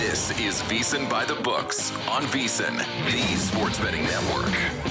This is VSiN by the Books on VSiN, the sports betting network.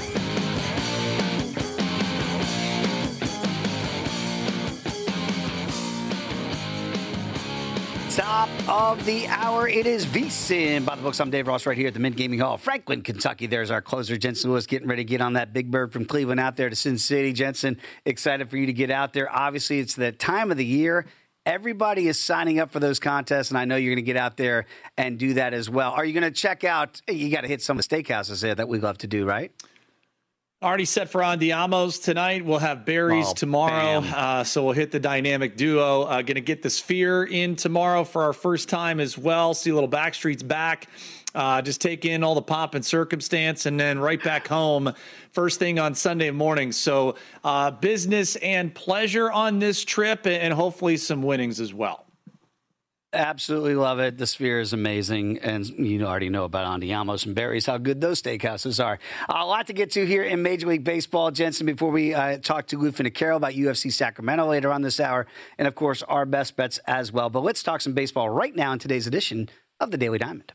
Top of the hour, it is VSiN by the Books. I'm Dave Ross right here at the Mint Gaming Hall, Franklin, Kentucky. There's our closer, Jensen Lewis, getting ready to get on that big bird from Cleveland out there to Sin City. Jensen, excited for you to get out there. Obviously, it's the time of the year. Everybody is signing up for those contests, and I know you're going to get out there and do that as well. Are you going to check out, you got to hit some of the steakhouses there that we love to do, right? Already set for Andiamo's tonight. We'll have Barry's tomorrow. So we'll hit the dynamic duo. Going to get the Sphere in tomorrow for our first time as well. See a little Backstreet's back. Just take in all the pomp and circumstance, and then right back home first thing on Sunday morning. So business and pleasure on this trip, and hopefully some winnings as well. Absolutely love it. The Sphere is amazing, and you already know about Andiamo's and Barry's, how good those steakhouses are. A lot to get to here in Major League Baseball, Jensen, before we talk to Lou Finocchiaro about UFC Sacramento later on this hour, and, of course, our best bets as well. But let's talk some baseball right now in today's edition of the Daily Diamond.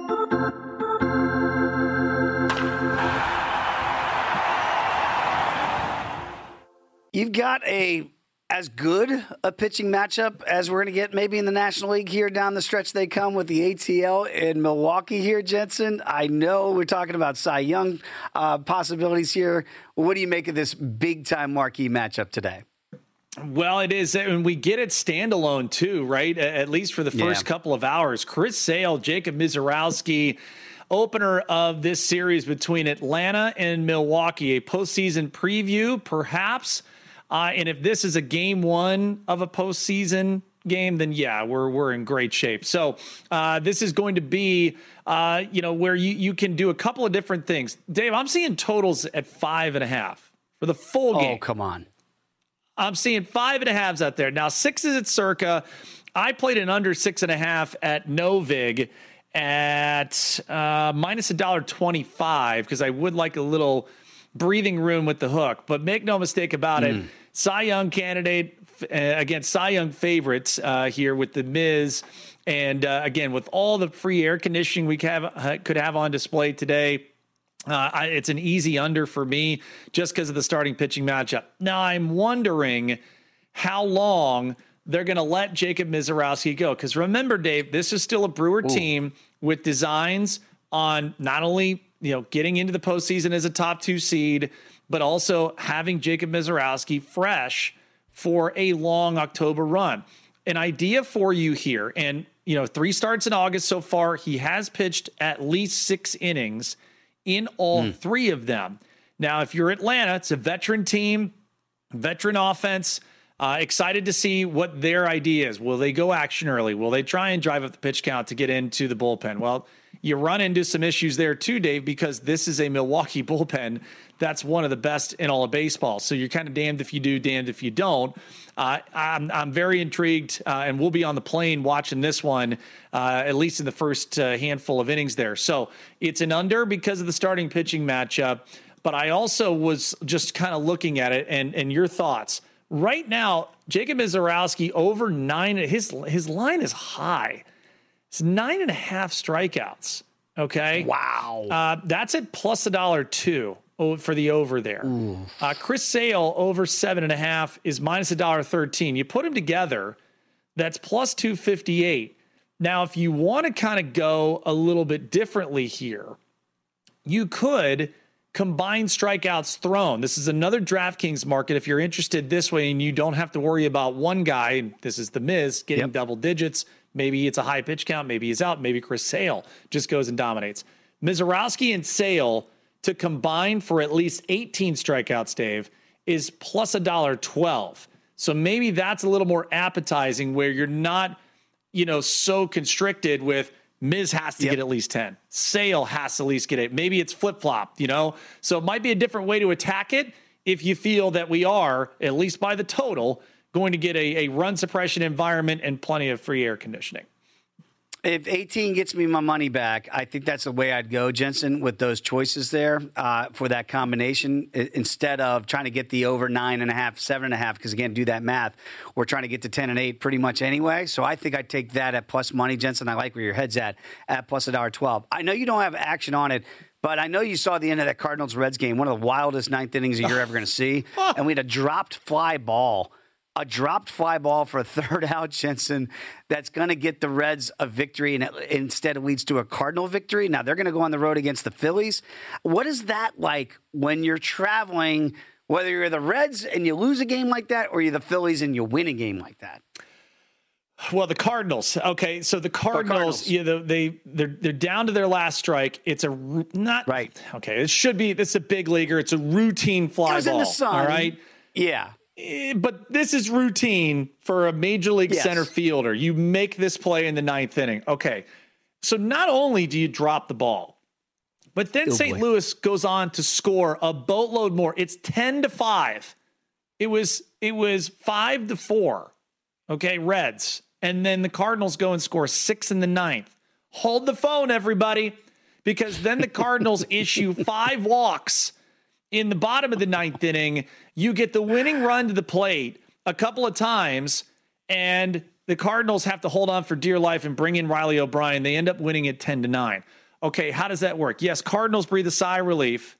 You've got as good a pitching matchup as we're going to get maybe in the National League here down the stretch they come with the ATL in Milwaukee here, Jensen. I know we're talking about Cy Young possibilities here. What do you make of this big-time marquee matchup today? Well, it is, and we get it standalone too, right? At least for the first couple of hours. Chris Sale, Jacob Misiorowski, opener of this series between Atlanta and Milwaukee. A postseason preview, perhaps. And if this is a game one of a postseason game, then we're in great shape. So this is going to be, where you can do a couple of different things. Dave, I'm seeing totals at 5.5 for the full game. Oh, come on. I'm seeing 5.5s out there. Now, 6 is at Circa. I played an under 6.5 at Novig at minus $1.25 because I would like a little breathing room with the hook. But make no mistake about it, Cy Young candidate against Cy Young favorites here with the Miz. And again, with all the free air conditioning we could have on display today, it's an easy under for me just because of the starting pitching matchup. Now, I'm wondering how long they're going to let Jacob Misiorowski go. Because remember, Dave, this is still a Brewer team with designs on not only getting into the postseason as a top 2 seed, but also having Jacob Misiorowski fresh for a long October run. An idea for you here, and 3 starts in August so far. He has pitched at least 6 innings in all 3 of them. Now, if you're Atlanta, it's a veteran team, veteran offense. Excited to see what their idea is. Will they go action early? Will they try and drive up the pitch count to get into the bullpen? Well, you run into some issues there too, Dave, because this is a Milwaukee bullpen that's one of the best in all of baseball. So you're kind of damned if you do, damned if you don't. I'm very intrigued, and we'll be on the plane watching this one, at least in the first handful of innings there. So it's an under because of the starting pitching matchup. But I also was just kind of looking at it, and your thoughts. Right now, Jacob Misiorowski over 9. His line is high. It's 9.5 strikeouts. Okay. Wow. That's at plus $1.02 for the over there. Chris Sale over 7.5 is minus $1.13. You put them together, that's plus 258. Now, if you want to kind of go a little bit differently here, you could combined strikeouts thrown. This is another DraftKings market if you're interested this way, and you don't have to worry about one guy, and this is the Miz, getting double digits. Maybe it's a high pitch count. Maybe he's out. Maybe Chris Sale just goes and dominates. Misiorowski and Sale to combine for at least 18 strikeouts, Dave, is plus $1.12. So maybe that's a little more appetizing where you're not, so constricted with Miz has to get at least 10. Sale has to at least get 8. Maybe it's flip-flop, So it might be a different way to attack it if you feel that we are, at least by the total, going to get a run suppression environment and plenty of free air conditioning. If 18 gets me my money back, I think that's the way I'd go, Jensen, with those choices there for that combination. Instead of trying to get the over 9.5, 7.5, because again, do that math, we're trying to get to 10 and 8 pretty much anyway. So I think I'd take that at plus money, Jensen. I like where your head's at plus $1.12. I know you don't have action on it, but I know you saw the end of that Cardinals-Reds game, one of the wildest ninth innings you're ever going to see, and we had a dropped fly ball. A dropped fly ball for a third out, Jensen, that's going to get the Reds a victory, and instead it leads to a Cardinal victory. Now, they're going to go on the road against the Phillies. What is that like when you're traveling, whether you're the Reds and you lose a game like that, or you're the Phillies and you win a game like that? Well, the Cardinals. Okay, so the Cardinals, they're down to their last strike. It's not right. Okay, it's a big leaguer. It's a routine fly ball. It was in the sun. All right. Yeah. But this is routine for a major league center fielder. You make this play in the ninth inning. Okay. So not only do you drop the ball, but then St. Louis goes on to score a boatload more. It's 10-5. It was 5-4. Okay, Reds. And then the Cardinals go and score 6 in the ninth. Hold the phone, everybody, because then the Cardinals issue 5 walks in the bottom of the ninth inning. You get the winning run to the plate a couple of times, and the Cardinals have to hold on for dear life and bring in Riley O'Brien. They end up winning it 10-9. Okay, how does that work? Yes, Cardinals breathe a sigh of relief,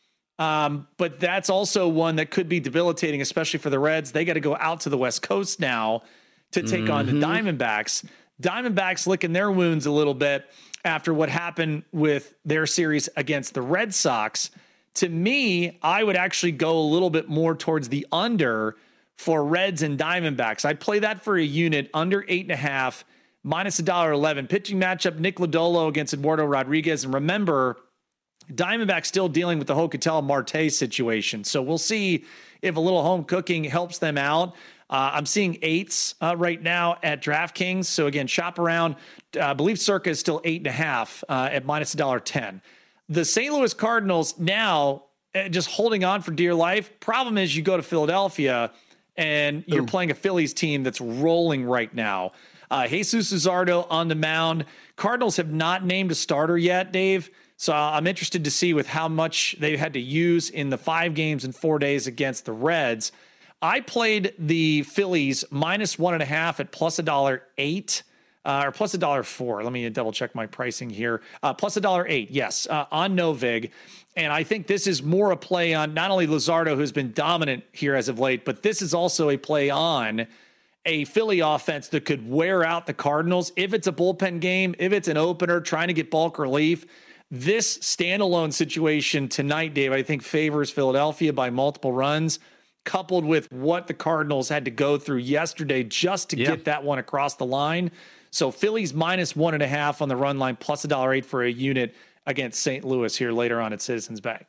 but that's also one that could be debilitating, especially for the Reds. They got to go out to the West Coast now to take on the Diamondbacks. Diamondbacks licking their wounds a little bit after what happened with their series against the Red Sox. To me, I would actually go a little bit more towards the under for Reds and Diamondbacks. I'd play that for a unit under 8.5, minus $1.11. Pitching matchup, Nick Lodolo against Eduardo Rodriguez. And remember, Diamondbacks still dealing with the Hokutel Marte situation. So we'll see if a little home cooking helps them out. I'm seeing 8s right now at DraftKings. So again, shop around. I believe Circa is still 8.5 at minus $1.10. The St. Louis Cardinals now just holding on for dear life. Problem is you go to Philadelphia and you're playing a Phillies team that's rolling right now. Jesus Luzardo on the mound. Cardinals have not named a starter yet, Dave. So I'm interested to see with how much they had to use in the 5 games in 4 days against the Reds. I played the Phillies minus 1.5 at plus $1.08. Or plus $1.04. Let me double check my pricing here. Plus $1.08, yes, on Novig. And I think this is more a play on not only Luzardo, who's been dominant here as of late, but this is also a play on a Philly offense that could wear out the Cardinals. If it's a bullpen game, if it's an opener trying to get bulk relief, this standalone situation tonight, Dave, I think favors Philadelphia by multiple runs, coupled with what the Cardinals had to go through yesterday just to get that one across the line. So Phillies minus 1.5 on the run line, plus $1.08 for a unit against St. Louis here later on at Citizens Bank.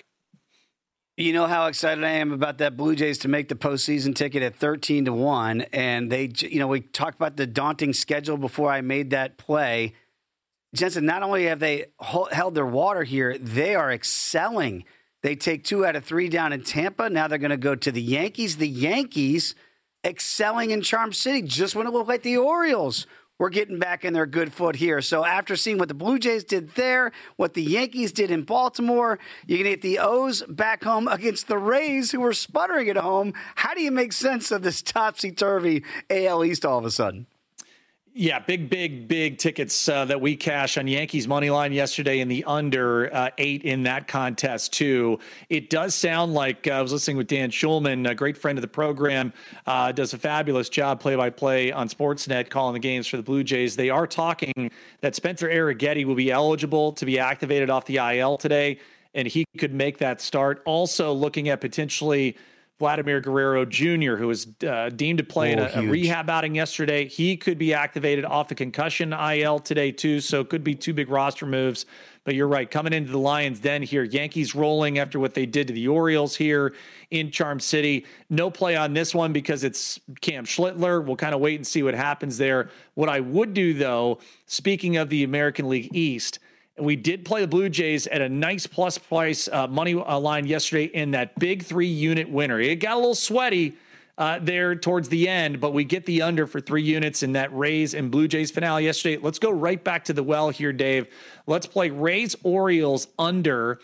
You know how excited I am about that Blue Jays to make the postseason ticket at 13-1. And we talked about the daunting schedule before I made that play. Jensen, not only have they held their water here, they are excelling. They take 2 out of 3 down in Tampa. Now they're going to go to the Yankees. The Yankees excelling in Charm City just when it looked like the Orioles we're getting back in their good foot here. So after seeing what the Blue Jays did there, what the Yankees did in Baltimore, you're going to get the O's back home against the Rays, who were sputtering at home. How do you make sense of this topsy-turvy AL East all of a sudden? Yeah, big tickets that we cash on Yankees money line yesterday in the under 8 in that contest too. It does sound like I was listening with Dan Schulman, a great friend of the program, does a fabulous job play-by-play on Sportsnet calling the games for the Blue Jays. They are talking that Spencer Arrighetti will be eligible to be activated off the IL today, and he could make that start. Also looking at potentially Vladimir Guerrero Jr., who was deemed to play in a rehab outing yesterday. He could be activated off the concussion IL today, too, so it could be 2 big roster moves. But you're right, coming into the Lions den here, Yankees rolling after what they did to the Orioles here in Charm City. No play on this one because it's Cam Schlittler. We'll kind of wait and see what happens there. What I would do, though, speaking of the American League East, we did play the Blue Jays at a nice plus price money line yesterday in that big 3-unit winner. It got a little sweaty there towards the end, but we get the under for 3 units in that Rays and Blue Jays finale yesterday. Let's go right back to the well here, Dave. Let's play Rays Orioles under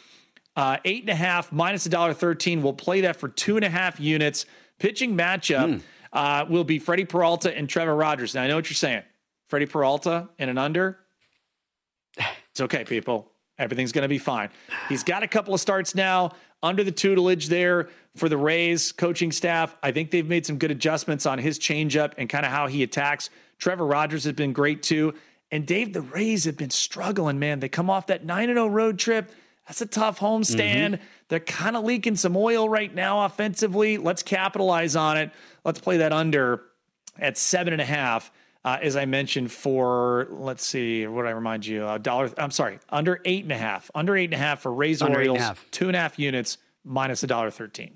8.5 minus $1.13. We'll play that for 2.5 units. Pitching matchup will be Freddie Peralta and Trevor Rogers. Now I know what you're saying. Freddie Peralta and an under. It's okay, people. Everything's going to be fine. He's got a couple of starts now under the tutelage there for the Rays coaching staff. I think they've made some good adjustments on his changeup and kind of how he attacks. Trevor Rogers has been great too. And Dave, the Rays have been struggling, man. They come off that 9-0 road trip. That's a tough homestand. They're kind of leaking some oil right now offensively. Let's capitalize on it. Let's play that under at 7.5. As I mentioned, for, let's see, what did I remind you? Under 8.5. Under 8.5 for Rays Orioles, 2.5 units, minus $1.13.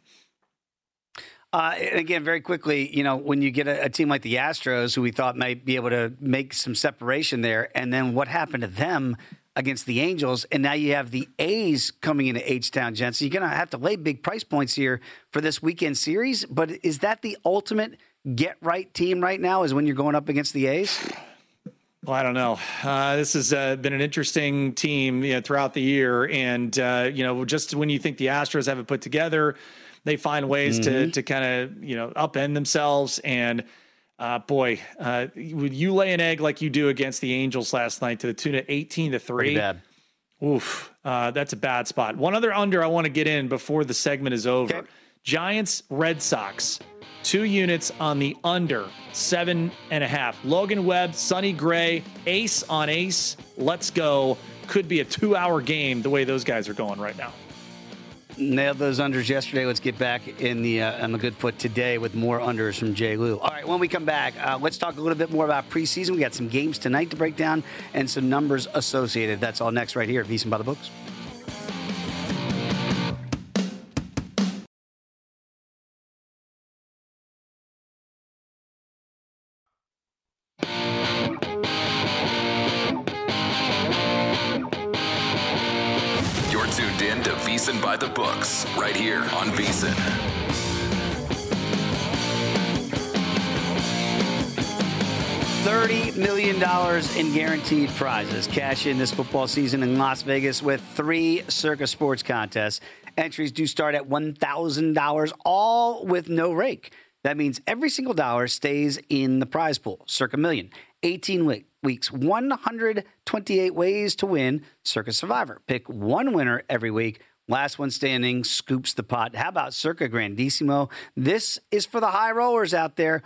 And again, very quickly, when you get a team like the Astros, who we thought might be able to make some separation there, and then what happened to them against the Angels, and now you have the A's coming into H-Town, Jensen. You're going to have to lay big price points here for this weekend series, but is that the ultimate get-right team right now, is when you're going up against the A's? Well, I don't know. This has been an interesting team throughout the year, and just when you think the Astros have it put together, they find ways to kind of upend themselves. And would you lay an egg like you do against the Angels last night to the tune of 18-3? Bad. Oof, that's a bad spot. One other under I want to get in before the segment is over. Okay. Giants Red Sox. 2 units on the under 7.5. Logan Webb, Sonny Gray, ace on ace. Let's go. Could be a 2-hour game the way those guys are going right now. Nailed those unders yesterday. Let's get back on the good foot today with more unders from Jay Lou. All right, when we come back, let's talk a little bit more about preseason. We got some games tonight to break down and some numbers associated. That's all next right here at VSiN by the Books. VSiN by the Books, right here on VSiN. $30 million in guaranteed prizes. Cash in this football season in Las Vegas with 3 Circa Sports contests. Entries do start at $1,000, all with no rake. That means every single dollar stays in the prize pool. Circa Million, 18 weeks, 128 ways to win Circa Survivor. Pick one winner every week. Last one standing scoops the pot. How about Circa Grandissimo? This is for the high rollers out there.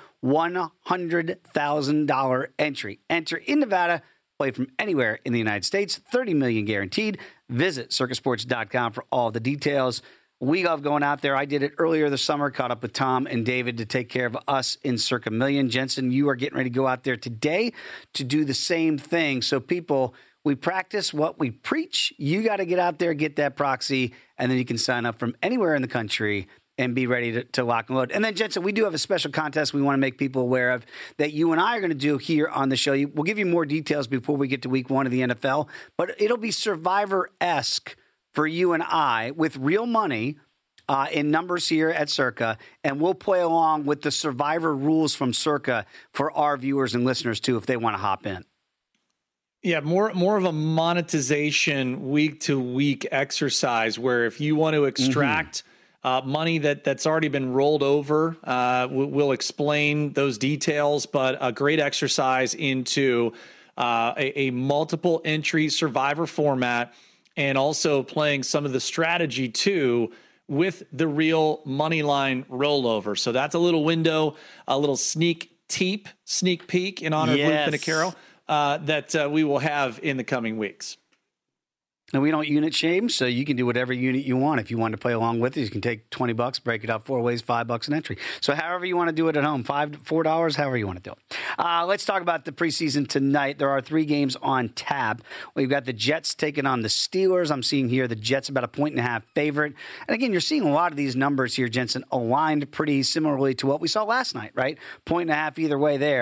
$100,000 entry. Enter in Nevada. Play from anywhere in the United States. $30 million guaranteed. Visit circasports.com for all the details. We love going out there. I did it earlier this summer, caught up with Tom and David to take care of us in Circa Million. Jensen, you are getting ready to go out there today to do the same thing. So people, we practice what we preach. You got to get out there, get that proxy, and then you can sign up from anywhere in the country and be ready to lock and load. And then, Jensen, we do have a special contest we want to make people aware of that you and I are going to do here on the show. We'll give you more details before we get to week 1 of the NFL, but it'll be Survivor-esque for you and I with real money in numbers here at Circa, and we'll play along with the Survivor rules from Circa for our viewers and listeners, too, if they want to hop in. Yeah, more of a monetization week-to-week exercise where if you want to extract money that's already been rolled over, we'll explain those details, but a great exercise into a multiple entry Survivor format and also playing some of the strategy, too, with the real money line rollover. So that's a little window, a little sneak peek in honor of Lou Finicaro that we will have in the coming weeks. And we don't unit shame, so you can do whatever unit you want. If you want to play along with it, you can take $20, break it up 4 ways, $5 an entry. So however you want to do it at home, $4, however you want to do it. Let's talk about the preseason tonight. There are 3 games on tap. We've got the Jets taking on the Steelers. I'm seeing here the Jets about a 1.5 favorite. And again, you're seeing a lot of these numbers here, Jensen, aligned pretty similarly to what we saw last night, right? 1.5 either way there.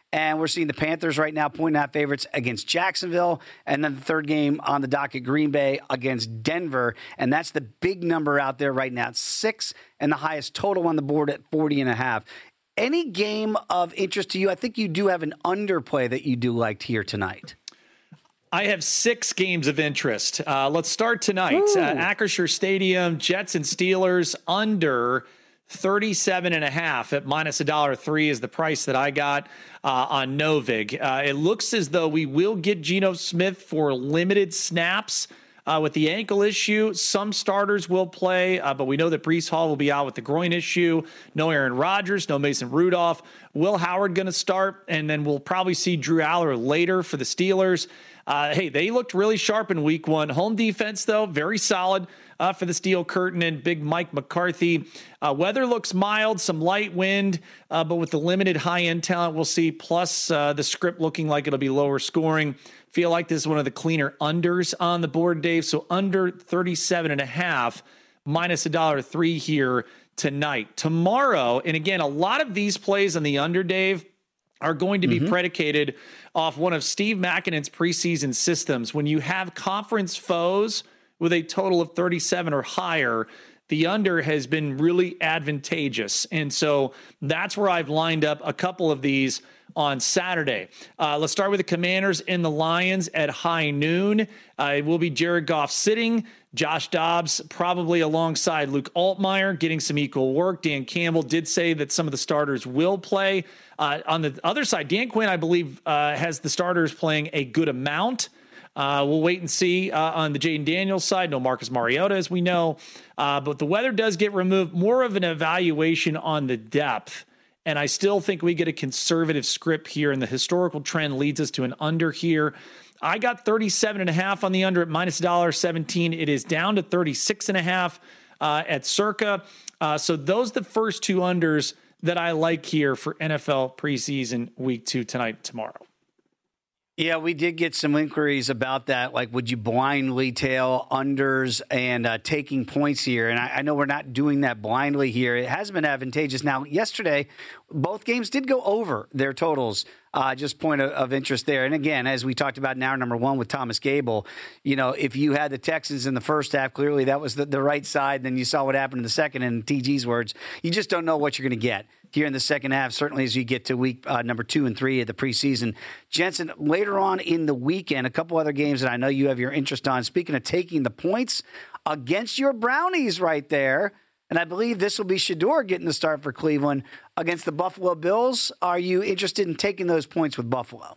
And we're seeing the Panthers right now 1.5 favorites against Jacksonville. And then the third game on the docket, Green Bay against Denver. And that's the big number out there right now. It's 6 and the highest total on the board at 40.5. Any game of interest to you? I think you do have an underplay that you do like here tonight. I have 6 games of interest. Let's start tonight. Acrisure Stadium, Jets and Steelers under 37.5 at minus $1.03 is the price that I got on Novig. It looks as though we will get Geno Smith for limited snaps with the ankle issue. Some starters will play, but we know that Breece Hall will be out with the groin issue. No Aaron Rodgers, no Mason Rudolph. Will Howard going to start, and then we'll probably see Drew Aller later for the Steelers. Hey, they looked really sharp in week 1. Home defense, though, very solid for the Steel Curtain and big Mike McCarthy. Weather looks mild, some light wind, but with the limited high-end talent we'll see, plus the script looking like it'll be lower scoring. Feel like this is one of the cleaner unders on the board, Dave. So under 37.5, minus $1.03 here tonight. Tomorrow, and again, a lot of these plays on the under, Dave, are going to be predicated off one of Steve Makinen's preseason systems. When you have conference foes with a total of 37 or higher, the under has been really advantageous. And so that's where I've lined up a couple of these on Saturday. Let's start with the Commanders and the Lions at high noon. It will be Jared Goff sitting, Josh Dobbs probably alongside Luke Altmaier getting some equal work. Dan Campbell did say that some of the starters will play. On the other side, Dan Quinn, I believe, has the starters playing a good amount. We'll wait and see on the Jaden Daniels side. No Marcus Mariota, as we know. But the weather does get removed. More of an evaluation on the depth. And I still think we get a conservative script here, and the historical trend leads us to an under here. I got 37.5 on the under at minus $1.17. It is down to 36.5 at circa. So those are the first 2 unders that I like here for NFL preseason week 2 tonight, tomorrow. Yeah, we did get some inquiries about that. Like, would you blindly tail unders and taking points here? And I know we're not doing that blindly here. It has been advantageous. Now, yesterday, both games did go over their totals. Just point of interest there. And again, as we talked about in hour number 1 with Thomas Gable, you know, if you had the Texans in the first half, clearly that was the right side. Then you saw what happened in the second, and TG's words, you just don't know what you're going to get here in the second half, certainly as you get to week number 2 and 3 of the preseason. Jensen, later on in the weekend, a couple other games that I know you have your interest on. Speaking of taking the points against your Brownies right there, and I believe this will be Shedeur getting the start for Cleveland against the Buffalo Bills. Are you interested in taking those points with Buffalo?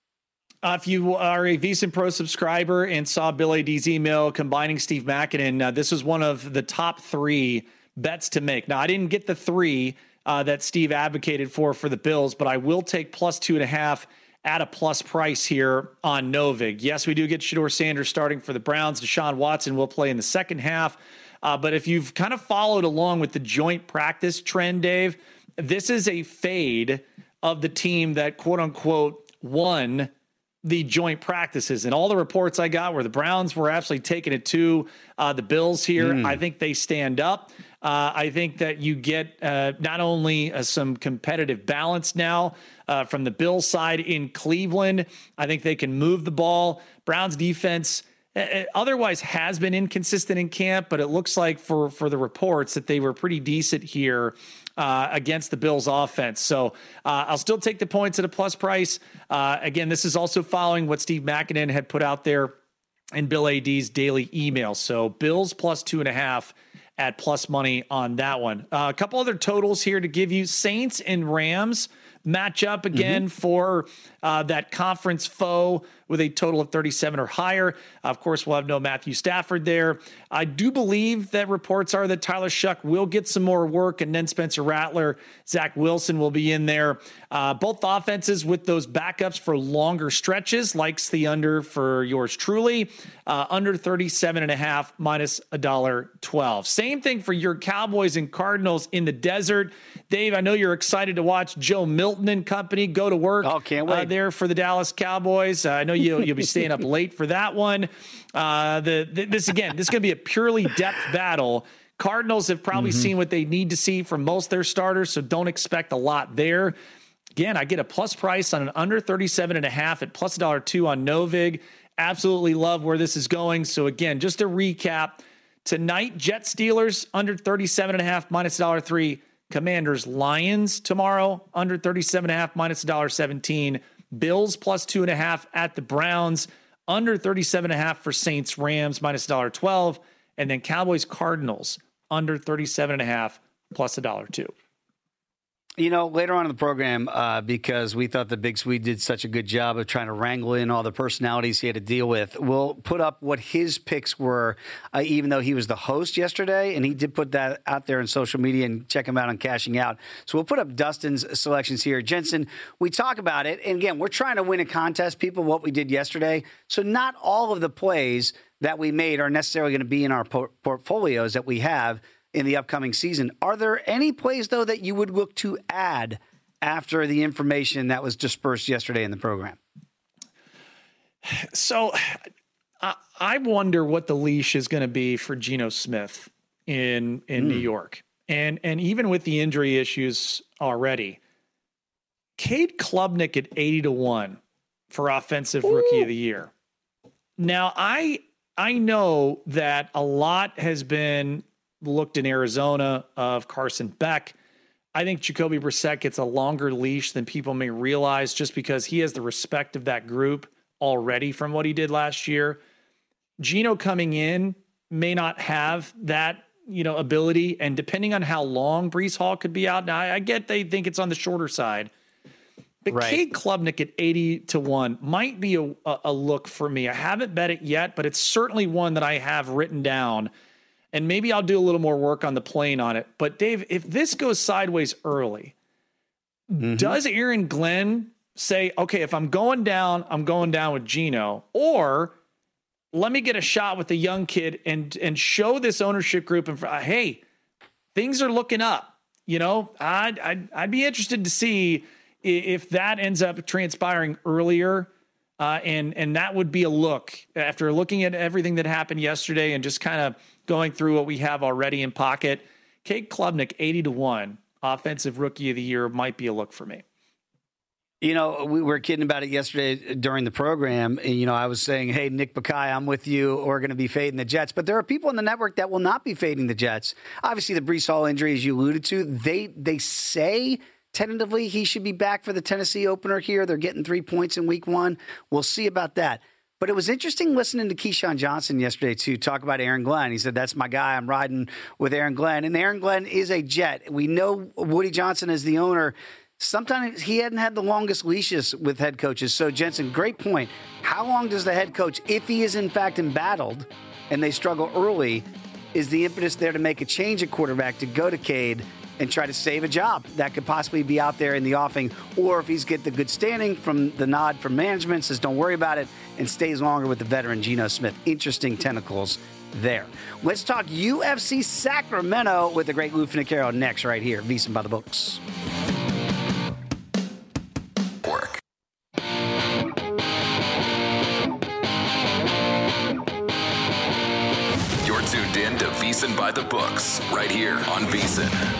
If you are a VSiN Pro subscriber and saw Bill A.D.'s email combining Steve Makinen, this was one of the top 3 bets to make. Now, I didn't get the 3 that Steve advocated for the Bills, but I will take plus 2.5 at a plus price here on Novig. Yes, we do get Shedeur Sanders starting for the Browns. Deshaun Watson will play in the second half. But if you've kind of followed along with the joint practice trend, Dave, this is a fade of the team that, quote unquote, won the joint practices. And all the reports I got where the Browns were absolutely taking it to the Bills here. I think they stand up. I think that you get not only some competitive balance now from the Bills side in Cleveland. I think they can move the ball. Browns defense otherwise has been inconsistent in camp, but it looks like for the reports that they were pretty decent here against the Bills offense. So I'll still take the points at a plus price. Again, this is also following what Steve Makinen had put out there in Bill A.D.'s daily email. So Bills plus 2.5 at plus money on that one. A couple other totals here to give you. Saints and Rams match up again for that conference foe with a total of 37 or higher. Of course, we'll have no Matthew Stafford there. I do believe that reports are that Tyler Shuck will get some more work, and then Spencer Rattler, Zach Wilson will be in there. Both offenses with those backups for longer stretches, likes the under for yours truly. Under 37.5 minus $1.12. Same thing for your Cowboys and Cardinals in the desert. Dave, I know you're excited to watch Joe Milton and company go to work. Oh, can't wait. There for the Dallas Cowboys. I know you'll be staying up late for that one. This is going to be a purely depth battle. Cardinals have probably seen what they need to see from most of their starters, so don't expect a lot there. Again, I get a plus price on an under 37.5 at plus $1.02 on Novig. Absolutely love where this is going. So again, just to recap, tonight, Jets Steelers under 37.5 minus $1.03. Commanders Lions tomorrow under 37.5 minus $1.17. Bills plus 2.5 at the Browns, under 37.5 for Saints Rams minus $1.12. And then Cowboys Cardinals under 37.5 plus $1.02. You know, later on in the program, because we thought the Big Swede did such a good job of trying to wrangle in all the personalities he had to deal with, we'll put up what his picks were, even though he was the host yesterday, and he did put that out there on social media, and check him out on Cashing Out. So we'll put up Dustin's selections here. Jensen, we talk about it, and again, we're trying to win a contest, people, what we did yesterday. So not all of the plays that we made are necessarily going to be in our portfolios that we have in the upcoming season. Are there any plays, though, that you would look to add after the information that was dispersed yesterday in the program? So I wonder what the leash is going to be for Geno Smith in New York. And even with the injury issues already, Cade Klubnik at 80-1 for Offensive Rookie of the Year. Now, I know that a lot has been looked in Arizona of Carson Beck. I think Jacoby Brissett gets a longer leash than people may realize just because he has the respect of that group already from what he did last year. Geno coming in may not have that, ability. And depending on how long Breece Hall could be out. Now, I get they think it's on the shorter side. But right. Cade Klubnik at 80-1 might be a look for me. I haven't bet it yet, but it's certainly one that I have written down. And maybe I'll do a little more work on the plane on it. But, Dave, if this goes sideways early, does Aaron Glenn say, okay, if I'm going down with Geno, or let me get a shot with the young kid and show this ownership group, and hey, things are looking up. I'd be interested to see if that ends up transpiring earlier. And that would be a look after looking at everything that happened yesterday and just kind of going through what we have already in pocket. Cade Klubnik, 80-1, Offensive Rookie of the Year might be a look for me. We were kidding about it yesterday during the program. And, I was saying, hey, Nick Bakay, I'm with you. We're going to be fading the Jets. But there are people in the network that will not be fading the Jets. Obviously, the Breece Hall injury, as you alluded to, they say tentatively he should be back for the Tennessee opener here. They're getting 3 points in week 1. We'll see about that. But it was interesting listening to Keyshawn Johnson yesterday to talk about Aaron Glenn. He said, that's my guy. I'm riding with Aaron Glenn. And Aaron Glenn is a Jet. We know Woody Johnson is the owner. Sometimes he hadn't had the longest leashes with head coaches. So, Jensen, great point. How long does the head coach, if he is in fact embattled and they struggle early, is the impetus there to make a change at quarterback to go to Cade and try to save a job that could possibly be out there in the offing? Or if he's get the good standing from the nod from management, says don't worry about it, and stays longer with the veteran Geno Smith. Interesting tentacles there. Let's talk UFC Sacramento with the great Lou Finocchiaro next right here. VSiN by the Books. Work. You're tuned in to VSiN by the Books right here on VSiN.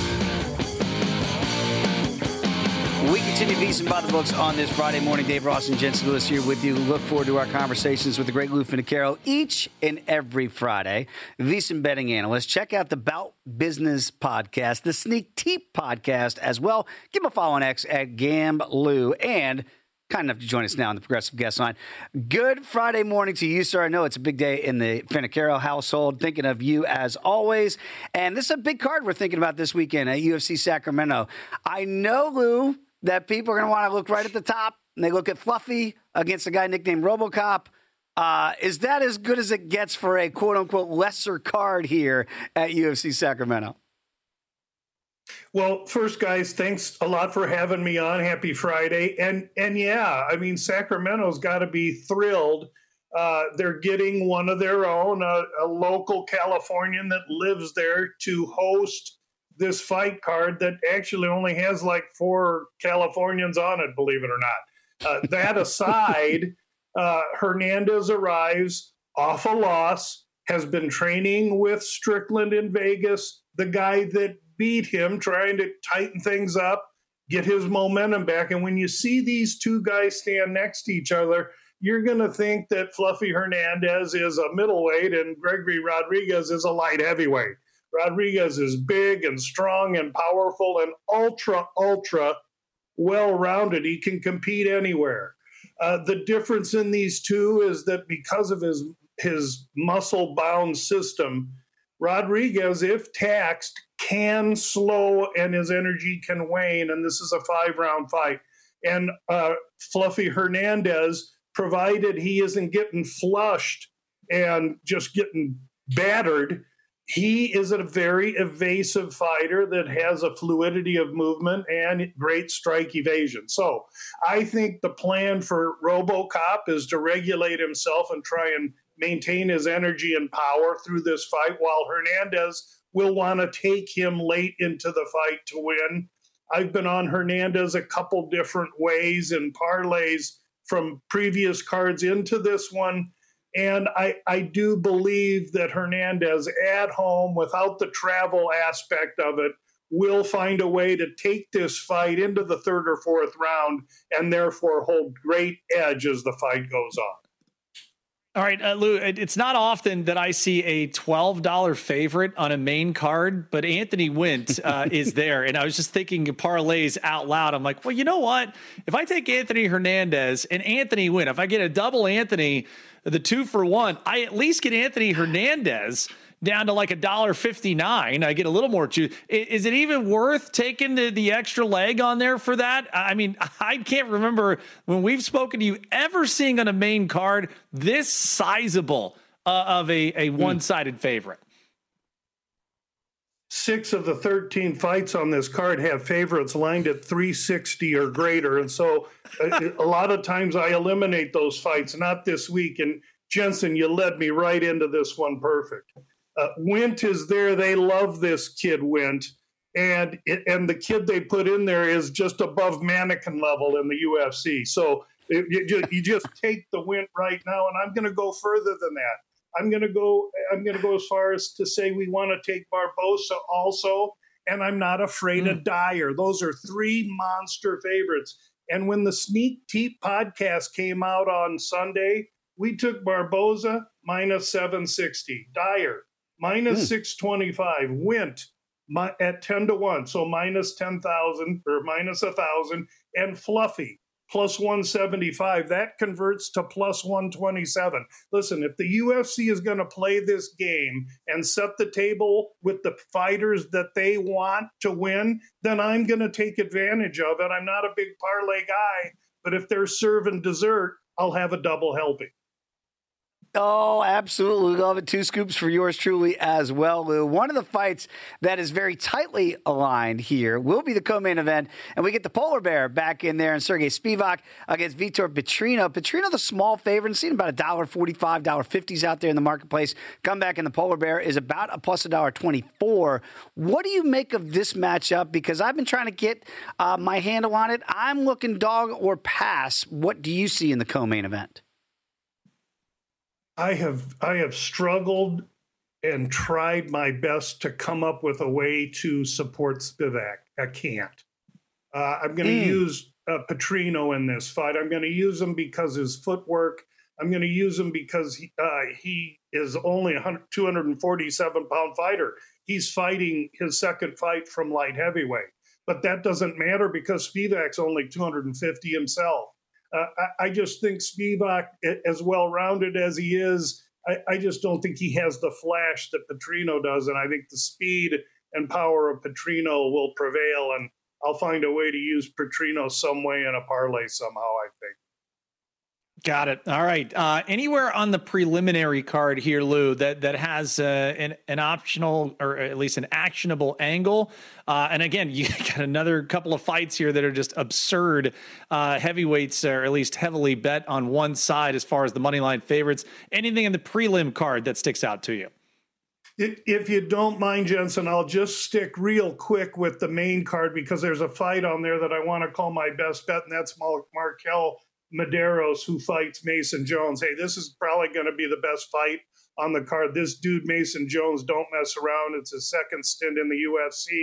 We continue VSiN by the Books on this Friday morning. Dave Ross and Jensen Lewis here with you. Look forward to our conversations with the great Lou Finocchiaro each and every Friday. VSiN betting analyst. Check out the Bout Business podcast, the Sneak Teep podcast as well. Give him a follow on X at GambLou, and kind enough to join us now on the Progressive Guest Line. Good Friday morning to you, sir. I know it's a big day in the Finocchiaro household. Thinking of you as always. And this is a big card we're thinking about this weekend at UFC Sacramento. I know, Lou, that people are going to want to look right at the top, and they look at Fluffy against a guy nicknamed RoboCop. Is that as good as it gets for a quote-unquote lesser card here at UFC Sacramento? Well, first, guys, thanks a lot for having me on. Happy Friday. And yeah, I mean, Sacramento's got to be thrilled. They're getting one of their own, a local Californian that lives there, to host this fight card that actually only has like 4 Californians on it, believe it or not. That aside, Hernandez arrives off a loss, has been training with Strickland in Vegas, the guy that beat him, trying to tighten things up, get his momentum back. And when you see these two guys stand next to each other, you're going to think that Fluffy Hernandez is a middleweight and Gregory Rodriguez is a light heavyweight. Rodriguez is big and strong and powerful and ultra well-rounded. He can compete anywhere. The difference in these two is that because of his muscle-bound system, Rodriguez, if taxed, can slow and his energy can wane, and this is a 5-round fight. And Fluffy Hernandez, provided he isn't getting flushed and just getting battered, he is a very evasive fighter that has a fluidity of movement and great strike evasion. So I think the plan for RoboCop is to regulate himself and try and maintain his energy and power through this fight, while Hernandez will want to take him late into the fight to win. I've been on Hernandez a couple different ways in parlays from previous cards into this one. And I do believe that Hernandez at home, without the travel aspect of it, will find a way to take this fight into the 3rd or 4th round and therefore hold great edge as the fight goes on. All right, Lou, it's not often that I see a $12 favorite on a main card, but Anthony Wint is there. And I was just thinking parlays out loud. I'm like, well, you know what? If I take Anthony Hernandez and Anthony Wint, if I get a double Anthony, the 2-for-1, I at least get Anthony Hernandez down to like $1.59. I get a little more juice. Is it even worth taking the extra leg on there for that? I mean, I can't remember when we've spoken to you ever seeing on a main card this sizable of a one-sided favorite. 6 of the 13 fights on this card have favorites lined at 360 or greater. And so a lot of times I eliminate those fights, not this week. And Jensen, you led me right into this one perfect. Wint is there. They love this kid, Wint. And the kid they put in there is just above mannequin level in the UFC. So you just take the Wint right now. And I'm going to go further than that. I'm going to go as far as to say we want to take Barbosa also. And I'm not afraid of Dyer. Those are 3 monster favorites. And when the Sneak Teep podcast came out on Sunday, we took Barbosa minus 760, Dyer minus 625, Wint at 10-1, so minus 10,000 or minus 1,000, and Fluffy plus 175. That converts to plus 127. Listen, if the UFC is going to play this game and set the table with the fighters that they want to win, then I'm going to take advantage of it. I'm not a big parlay guy, but if they're serving dessert, I'll have a double helping. Oh, absolutely. Love it. 2 scoops for yours truly as well, Lou. One of the fights that is very tightly aligned here will be the co-main event, and we get the Polar Bear back in there and Sergey Spivak against Vitor Petrino. Petrino, the small favorite, seen about $1.45, $1.50s out there in the marketplace. Comeback in the Polar Bear is about a plus $1.24. What do you make of this matchup? Because I've been trying to get my handle on it. I'm looking dog or pass. What do you see in the co-main event? I have struggled and tried my best to come up with a way to support Spivak. I can't. I'm going to use Petrino in this fight. I'm going to use him because his footwork. I'm going to use him because he is only a 247-pound fighter. He's fighting his second fight from light heavyweight. But that doesn't matter because Spivak's only 250 himself. I just think Spivak, as well-rounded as he is, I just don't think he has the flash that Petrino does, and I think the speed and power of Petrino will prevail, and I'll find a way to use Petrino some way in a parlay somehow, I think. Got it. All right. Anywhere on the preliminary card here, Lou, that has an optional or at least an actionable angle. And again, you got another couple of fights here that are just absurd. Heavyweights are at least heavily bet on one side as far as the money line favorites. Anything in the prelim card that sticks out to you? If you don't mind, Jensen, I'll just stick real quick with the main card because there's a fight on there that I want to call my best bet, and that's Markel Medeiros, who fights Mason Jones. Hey, this is probably going to be the best fight on the card. This dude, Mason Jones, don't mess around. It's his second stint in the UFC.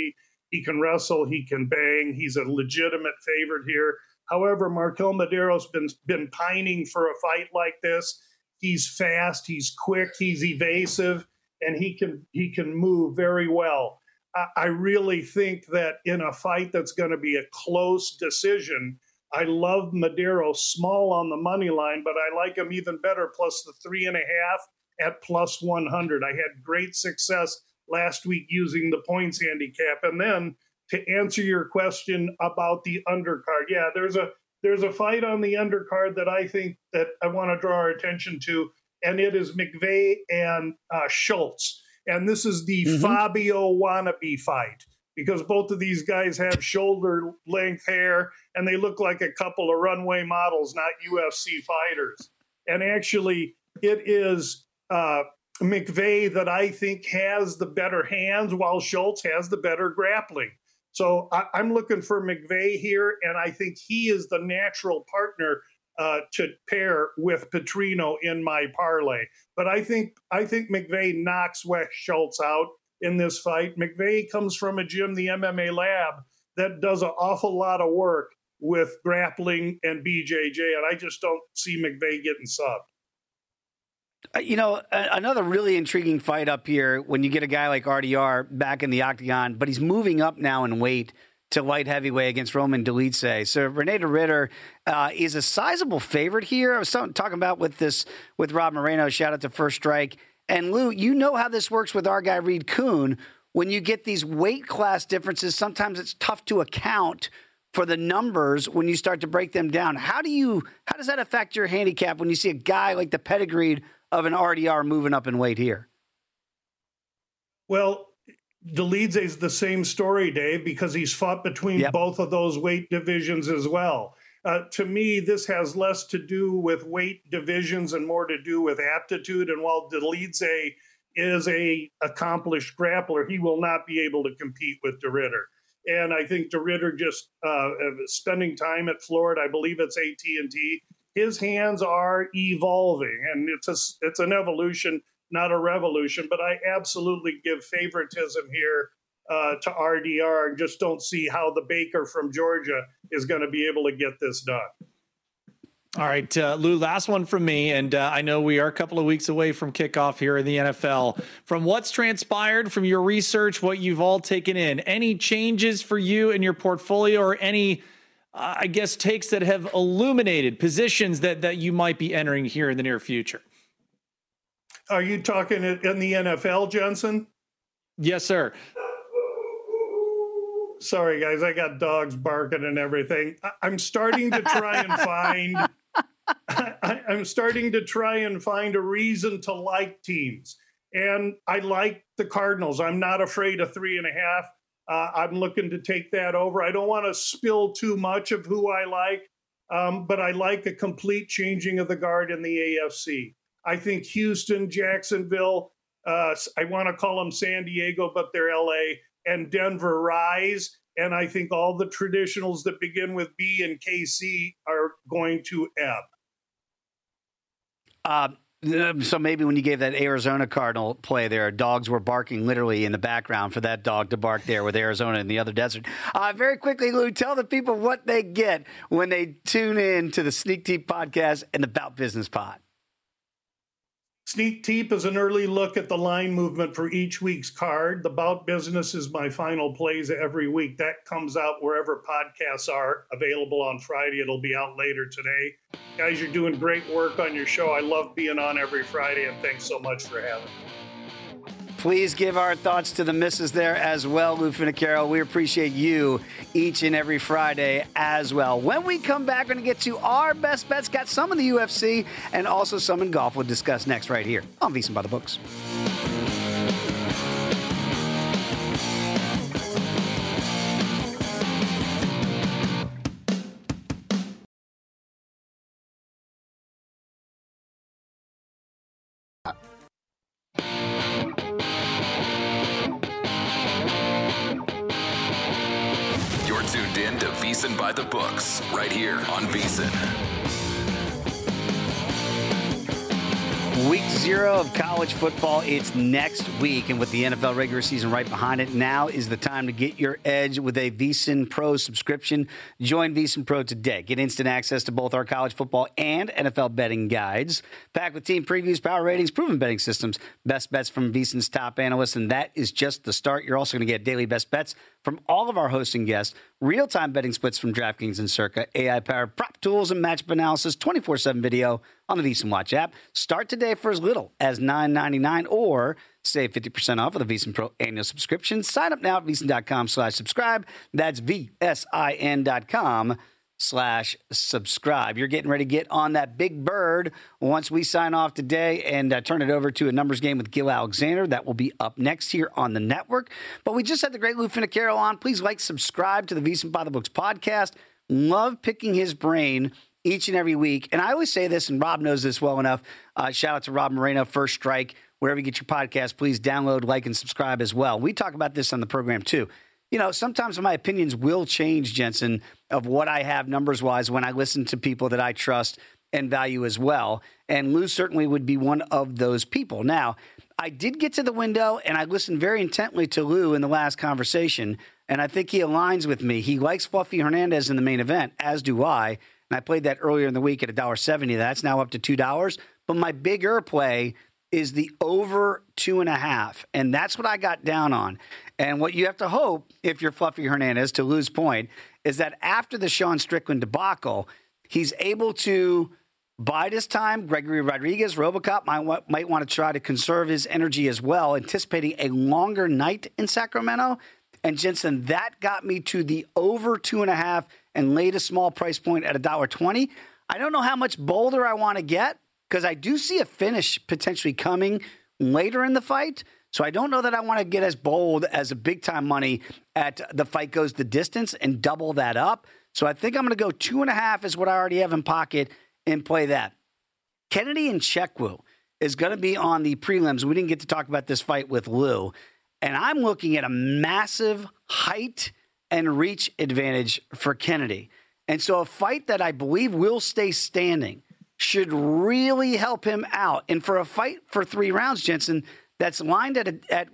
He can wrestle. He can bang. He's a legitimate favorite here. However, Markel Madero's been pining for a fight like this. He's fast. He's quick. He's evasive, and he can move very well. I really think that in a fight that's going to be a close decision, I love Madero small on the money line, but I like him even better plus the 3.5 at plus 100. I had great success last week using the points handicap. And then to answer your question about the undercard, yeah, there's a fight on the undercard that I think that I want to draw our attention to, and it is McVeigh and Schultz. And this is the Fabio wannabe fight, because both of these guys have shoulder length hair and they look like a couple of runway models, not UFC fighters. And actually, it is McVeigh that I think has the better hands, while Schultz has the better grappling. So I'm looking for McVeigh here, and I think he is the natural partner to pair with Petrino in my parlay. But I think McVeigh knocks Wes Schultz out in this fight. McVeigh comes from a gym, the MMA Lab, that does an awful lot of work with grappling and BJJ, and I just don't see McVeigh getting subbed. Another really intriguing fight up here when you get a guy like RDR back in the octagon, but he's moving up now in weight to light heavyweight against Roman Dolidze. So René de Ridder is a sizable favorite here. I was talking about with Rob Moreno. Shout out to First Strike. And Lou, you know how this works with our guy Reed Kuhn. When you get these weight class differences, sometimes it's tough to account for the numbers when you start to break them down. How does that affect your handicap when you see a guy like the pedigree of an RDR moving up in weight here? Well, Dolidze is the same story, Dave, because he's fought between both of those weight divisions as well. To me, this has less to do with weight divisions and more to do with aptitude. And while Dolidze is a accomplished grappler, he will not be able to compete with de Ridder. And I think de Ridder just spending time at Florida, I believe it's AT&T, his hands are evolving, and it's an evolution, not a revolution. But I absolutely give favoritism here to RDR, and just don't see how the Baker from Georgia is going to be able to get this done. All right, Lou, last one from me, and I know we are a couple of weeks away from kickoff here in the NFL. From what's transpired from your research, what you've all taken in, any changes for you in your portfolio, or any takes that have illuminated positions that you might be entering here in the near future? Are you talking in the NFL, Jensen? Yes, sir. Sorry, guys, I got dogs barking and everything. I'm starting to try and find. I'm starting to try and find a reason to like teams, and I like the Cardinals. I'm not afraid of 3.5. I'm looking to take that over. I don't want to spill too much of who I like, but I like a complete changing of the guard in the AFC. I think Houston, Jacksonville, I want to call them San Diego, but they're LA, and Denver rise. And I think all the traditionals that begin with B and KC are going to ebb. So maybe when you gave that Arizona Cardinal play there, dogs were barking literally in the background for that dog to bark there with Arizona in the other desert. Very quickly, Lou, tell the people what they get when they tune in to the Sneak Teep podcast and the Bout Business Pod. Sneak Teep is an early look at the line movement for each week's card. The Bout Business is my final plays every week. That comes out wherever podcasts are available on Friday. It'll be out later today. Guys, you're doing great work on your show. I love being on every Friday, and thanks so much for having me. Please give our thoughts to the missus there as well, Lou Finicaro. We appreciate you each and every Friday as well. When we come back, we're going to get to our best bets. Got some in the UFC and also some in golf. We'll discuss next right here on VSiN by the Books. VSiN by the Books, right here on VSiN. Week 0 of college football, it's next week, and with the NFL regular season right behind it, now is the time to get your edge with a VSiN Pro subscription. Join VSiN Pro today. Get instant access to both our college football and NFL betting guides, packed with team previews, power ratings, proven betting systems, best bets from VSiN's top analysts, and that is just the start. You're also going to get daily best bets from all of our hosting guests, real-time betting splits from DraftKings and Circa, AI-powered prop tools and matchup analysis, 24/7 video on the VSiN Watch app. Start today for as little as $9.99 or save 50% off with a VSiN Pro annual subscription. Sign up now at VSiN.com/subscribe. That's VSIN.com/subscribe. You're getting ready to get on that big bird once we sign off today and turn it over to a numbers game with Gil Alexander. That will be up next here on the network. But we just had the great Lou Finocchiaro on. Please subscribe to the VSiN by the Books podcast. Love picking his brain each and every week. And I always say this, and Rob knows this well enough. Shout out to Rob Moreno, First Strike. Wherever you get your podcast, please download, like, and subscribe as well. We talk about this on the program, too. You know, sometimes my opinions will change, Jensen, of what I have numbers-wise when I listen to people that I trust and value as well. And Lou certainly would be one of those people. Now, I did get to the window, and I listened very intently to Lou in the last conversation, and I think he aligns with me. He likes Fluffy Hernandez in the main event, as do I. And I played that earlier in the week at $1.70. That's now up to $2. But my bigger play is the over 2.5. And that's what I got down on. And what you have to hope, if you're Fluffy Hernandez, to Lou's point, is that after the Sean Strickland debacle, he's able to bide his time. Gregory Rodriguez, Robocop, might want to try to conserve his energy as well, anticipating a longer night in Sacramento. And Jensen, that got me to the over 2.5 and laid a small price point at $1.20. I don't know how much bolder I want to get because I do see a finish potentially coming later in the fight. So I don't know that I want to get as bold as a big-time money at the fight goes the distance and double that up. So I think I'm going to go 2.5 is what I already have in pocket and play that. Kennedy Nzechukwu is going to be on the prelims. We didn't get to talk about this fight with Lou. And I'm looking at a massive height and reach advantage for Kennedy. And so a fight that I believe will stay standing should really help him out. And for a fight for 3 rounds, Jensen, that's lined at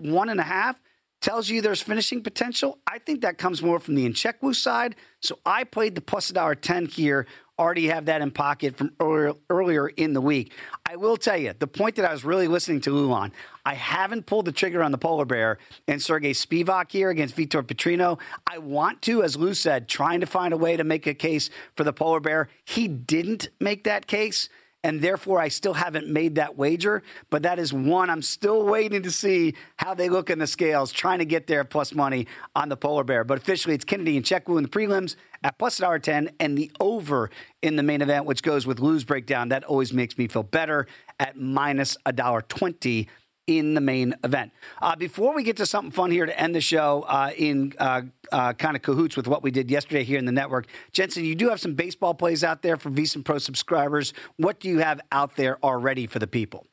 1.5, tells you there's finishing potential. I think that comes more from the Nzechukwu side. So I played the plus $1.10 here. Already have that in pocket from earlier in the week. I will tell you, the point that I was really listening to Lou on, I haven't pulled the trigger on the Polar Bear and Sergey Spivak here against Vitor Petrino. I want to, as Lou said, trying to find a way to make a case for the Polar Bear. He didn't make that case, and therefore I still haven't made that wager. But that is one I'm still waiting to see how they look in the scales, trying to get there plus money on the Polar Bear. But officially, it's Kennedy Nzechukwu in the prelims at plus $1.10 and the over in the main event, which goes with Lou's breakdown. That always makes me feel better at minus $1.20 in the main event. Before we get to something fun here to end the show in kind of cahoots with what we did yesterday here in the network, Jensen, you do have some baseball plays out there for VSiN Pro subscribers. What do you have out there already for the people?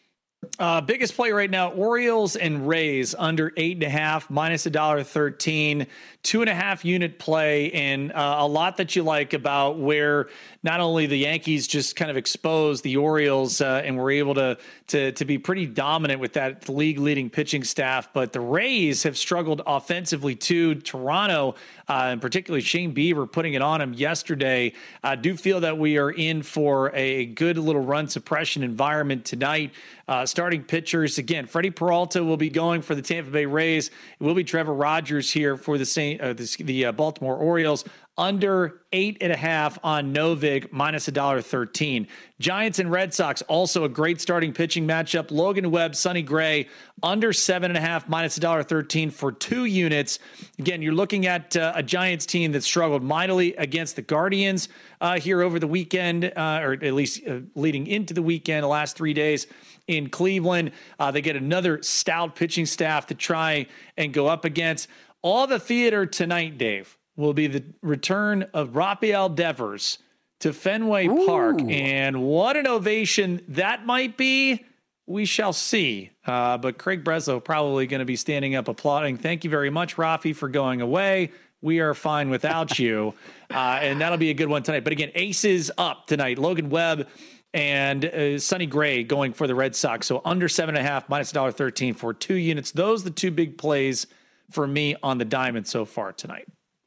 Biggest play right now, Orioles and Rays under 8.5, minus $1.13, 2.5 unit play, and a lot that you like about where not only the Yankees just kind of exposed the Orioles and were able to be pretty dominant with that league leading pitching staff, but the Rays have struggled offensively too. Toronto, and particularly Shane Bieber putting it on him yesterday. I do feel that we are in for a good little run suppression environment tonight. Starting pitchers, again, Freddie Peralta will be going for the Tampa Bay Rays. It will be Trevor Rogers here for the Baltimore Orioles. Under 8.5 on Novig, minus $1.13. Giants and Red Sox, also a great starting pitching matchup. Logan Webb, Sonny Gray, under 7.5, minus $1.13 for 2 units. Again, you're looking at a Giants team that struggled mightily against the Guardians here over the weekend, or at least leading into the weekend, the last 3 days in Cleveland. They get another stout pitching staff to try and go up against. All the theater tonight, Dave, will be the return of Rafael Devers to Fenway Park. And what an ovation that might be, we shall see. But Craig Breslow probably going to be standing up applauding. Thank you very much, Rafi, for going away. We are fine without you. And that'll be a good one tonight. But again, aces up tonight. Logan Webb and Sonny Gray going for the Red Sox. So under 7.5, minus $1.13 for 2 units. Those are the two big plays for me on the diamond so far tonight.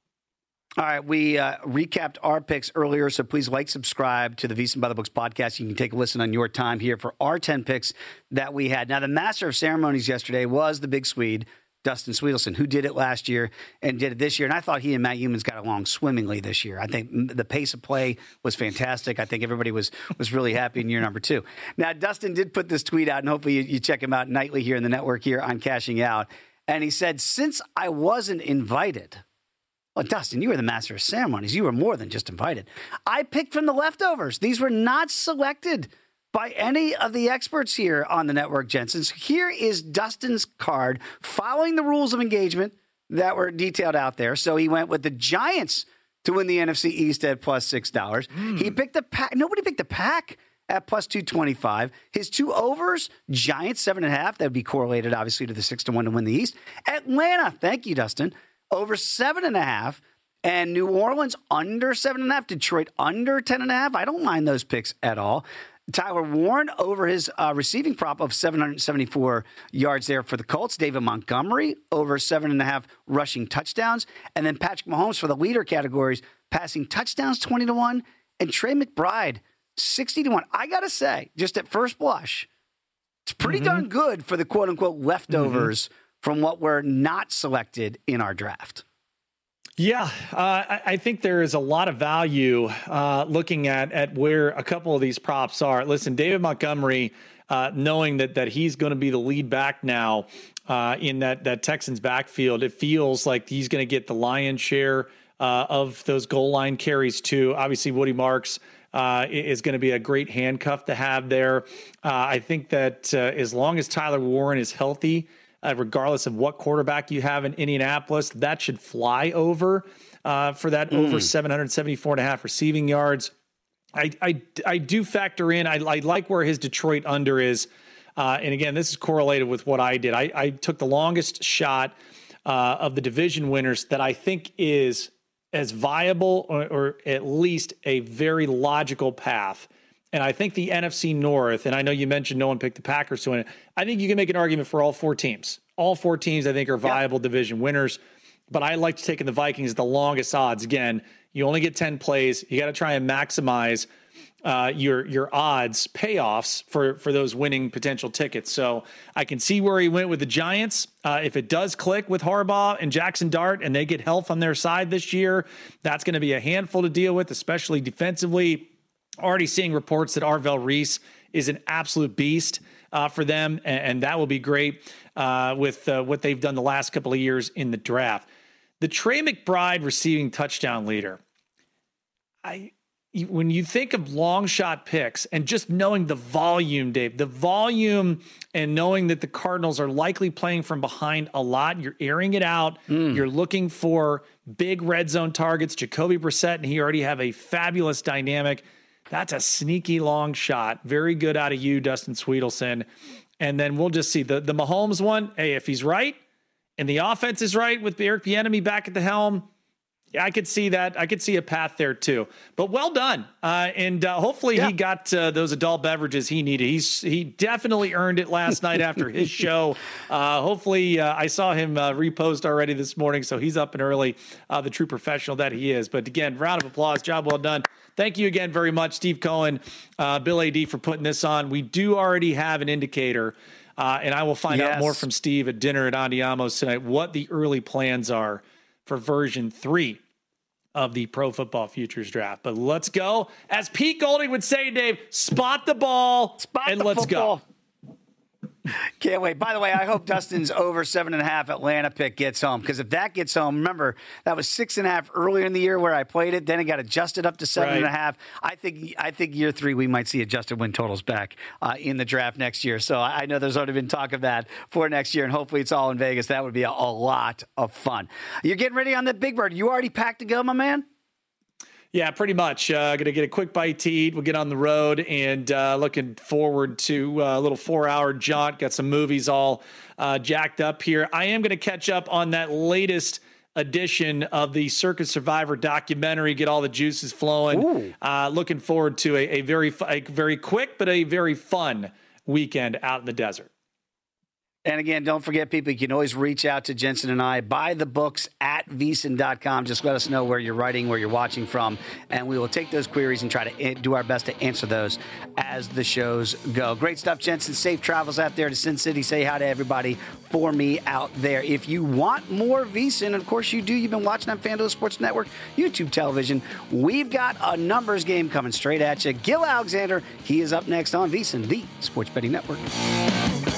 All right, we recapped our picks earlier, so please subscribe to the VSiN by the Books podcast. You can take a listen on your time here for our 10 picks that we had. Now, the master of ceremonies yesterday was the big Swede, Dustin Swedelson, who did it last year and did it this year. And I thought he and Matt Youmans got along swimmingly this year. I think the pace of play was fantastic. I think everybody was really happy in year number 2. Now, Dustin did put this tweet out, and hopefully you check him out nightly here in the network here on Cashing Out. And he said, since I wasn't invited... Well, Dustin, you were the master of ceremonies. You were more than just invited. I picked from the leftovers. These were not selected by any of the experts here on the network, Jensen. So here is Dustin's card following the rules of engagement that were detailed out there. So he went with the Giants to win the NFC East at plus $6. He picked the pack. Nobody picked the pack at plus 225. His 2 overs, Giants 7.5. That would be correlated, obviously, to the 6-1 to win the East. Atlanta, thank you, Dustin. Over 7.5, and New Orleans under 7.5, Detroit under 10.5. I don't mind those picks at all. Tyler Warren over his receiving prop of 774 yards there for the Colts. David Montgomery over 7.5 rushing touchdowns. And then Patrick Mahomes for the leader categories, passing touchdowns 20-1, and Trey McBride 60-1. I got to say, just at first blush, it's pretty darn good for the quote-unquote leftovers from what were not selected in our draft. Yeah, I think there is a lot of value looking at where a couple of these props are. Listen, David Montgomery, knowing that he's going to be the lead back now in that Texans backfield, it feels like he's going to get the lion's share of those goal line carries too. Obviously, Woody Marks is going to be a great handcuff to have there. I think that as long as Tyler Warren is healthy, regardless of what quarterback you have in Indianapolis, that should fly over for that over 774.5 receiving yards. I do factor in, I like where his Detroit under is. And again, this is correlated with what I did. I took the longest shot of the division winners that I think is as viable or at least a very logical path. And I think the NFC North, and I know you mentioned no one picked the Packers to win it. I think you can make an argument for all 4 teams. All 4 teams, I think, are viable division winners. But I like to take in the Vikings the longest odds. Again, you only get 10 plays. You got to try and maximize your odds payoffs for those winning potential tickets. So I can see where he went with the Giants. If it does click with Harbaugh and Jackson Dart and they get health on their side this year, that's going to be a handful to deal with, especially defensively. Already seeing reports that Arvell Reese is an absolute beast for them, and that will be great with what they've done the last couple of years in the draft. The Trey McBride receiving touchdown leader, when you think of long shot picks and just knowing the volume, Dave, the volume and knowing that the Cardinals are likely playing from behind a lot, you're airing it out. You're looking for big red zone targets. Jacoby Brissett and he already have a fabulous dynamic. That's a sneaky long shot. Very good out of you, Dustin Swedelson. And then we'll just see the Mahomes one. Hey, if he's right and the offense is right with Eric Bieniemy back at the helm, yeah, I could see that. I could see a path there too. But well done. And hopefully he got those adult beverages he needed. He definitely earned it last night after his show. Hopefully I saw him repost already this morning, so he's up and early, the true professional that he is. But again, round of applause. Job well done. Thank you again very much, Steve Cohen, Bill A.D. for putting this on. We do already have an indicator, and I will find out more from Steve at dinner at Andiamo's tonight what the early plans are for version 3 of the Pro Football Futures Draft. But let's go. As Pete Golding would say, Dave, spot the ball and let's go. Can't wait. By the way, I hope Dustin's over 7.5 Atlanta pick gets home, because if that gets home, remember, that was 6.5 earlier in the year where I played it. Then it got adjusted up to 7.5. I think year 3 we might see adjusted win totals back in the draft next year. So I know there's already been talk of that for next year, and hopefully it's all in Vegas. That would be a lot of fun. You're getting ready on the Big Bird. You already packed to go, my man? Yeah, pretty much. Going to get a quick bite to eat. We'll get on the road and looking forward to a little 4-hour jaunt. Got some movies all jacked up here. I am going to catch up on that latest edition of the Circus Survivor documentary. Get all the juices flowing. Looking forward to a very quick but a very fun weekend out in the desert. And again, don't forget, people, you can always reach out to Jensen and I. Buy the books at VSiN.com. Just let us know where you're writing, where you're watching from, and we will take those queries and try to do our best to answer those as the shows go. Great stuff, Jensen. Safe travels out there to Sin City. Say hi to everybody for me out there. If you want more VSiN, and of course you do, you've been watching on FanDuel Sports Network, YouTube television, we've got a numbers game coming straight at you. Gil Alexander, he is up next on VSiN, the Sports Betting Network.